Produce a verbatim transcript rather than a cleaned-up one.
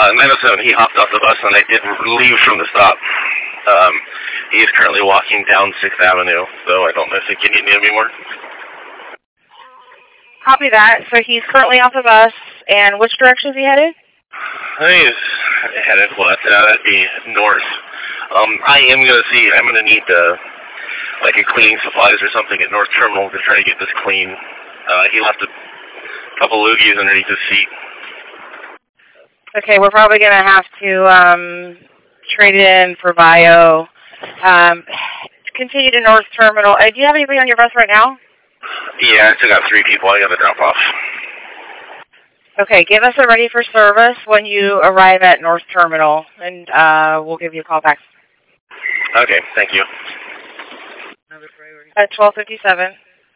uh, nine oh seven, he hopped off the bus and I did leave from the stop. Um, he is currently walking down sixth Avenue, so I don't know if he can need me anymore. Copy that. So he's currently off the bus, and which direction is he headed? I think he's headed west. Uh, that'd be north. Um, I am going to see, I'm going to need, uh, like a cleaning supplies or something at North Terminal to try to get this clean. Uh, he left a couple loogies underneath his seat. Okay, we're probably going to have to um, trade it in for bio. Um, continue to North Terminal. Uh, do you have anybody on your bus right now? Yeah, I still got three people I got to drop off. Okay, give us a ready for service when you arrive at North Terminal, and uh, we'll give you a call back. Okay, thank you. At twelve fifty-seven.